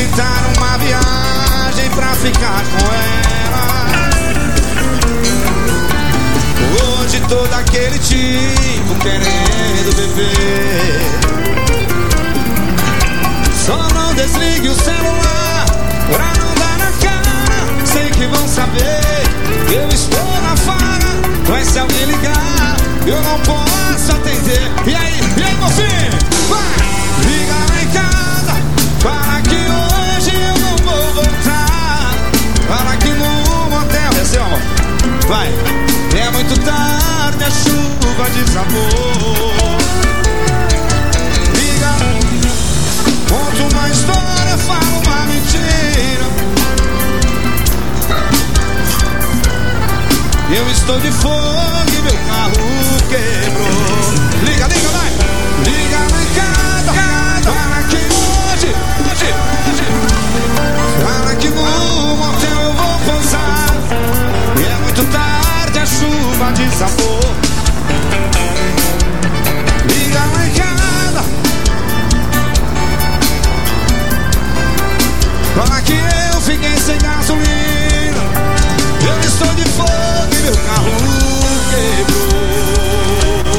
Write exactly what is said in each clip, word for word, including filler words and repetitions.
agitar uma viagem pra ficar com ela. Hoje todo aquele tipo querendo beber. Só não desligue o celular pra não dar na cara. Sei que vão saber que eu estou na farra, mas se alguém ligar eu não posso atender. E aí, e aí, meu filho? Vai! Liga lá em casa, fala que hoje eu não vou voltar. Fala que no motel, desceu, amor. Vai! É muito tarde, a chuva desabou. Liga, conto uma história, falo uma mentira. Eu estou de fogo e meu carro quebrou. Liga, liga, vai! Liga lá em casa, fala que hoje, hoje, hoje. Fala que no motel eu vou pousar. E é muito tarde, a chuva desabou. Liga lá em casa, fala que eu fiquei sem gasolina. Eu estou de fogo e meu carro quebrou.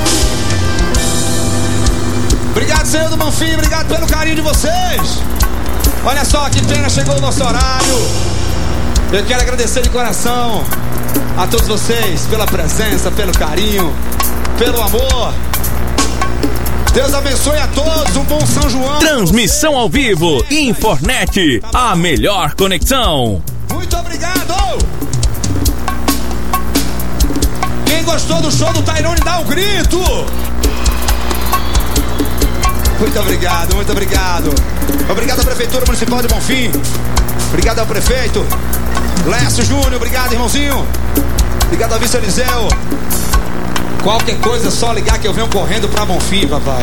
Obrigado, senhor do Bonfim, obrigado pelo carinho de vocês. Olha só, que pena, chegou o nosso horário. Eu quero agradecer de coração a todos vocês pela presença, pelo carinho, pelo amor. Deus abençoe a todos, um bom São João. Transmissão ao vivo, Infornet, a melhor conexão. Muito obrigado. Quem gostou do show do Tairone, dá um grito. Muito obrigado, muito obrigado. Obrigado à Prefeitura Municipal de Bonfim. Obrigado ao prefeito Lécio Júnior, obrigado, irmãozinho. Obrigado ao vice Eliseu. Qualquer coisa, só ligar que eu venho correndo pra Bonfim, papai.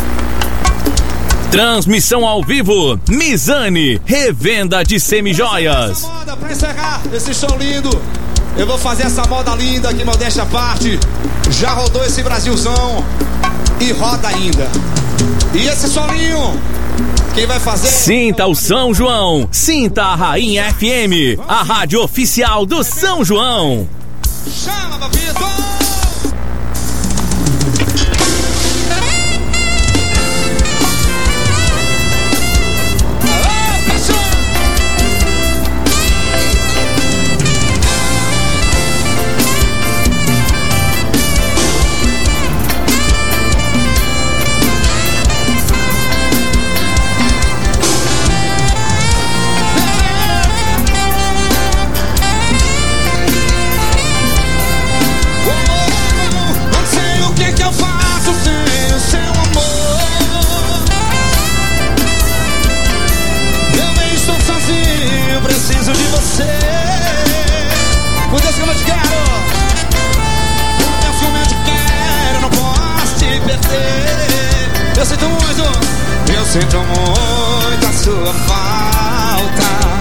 Transmissão ao vivo, Mizane, revenda de semijoias. Essa moda, pra encerrar esse show lindo, eu vou fazer essa moda linda aqui, modéstia à parte. Já rodou esse Brasilzão e roda ainda. E esse solinho, quem vai fazer? Sinta o São João, sinta a Rainha F M, a rádio oficial do São João. Chama, papito! Preciso de você. Por Deus como eu te quero. Por Deus como eu te quero. Não posso te perder. Eu sinto muito. Eu sinto muito a sua falta.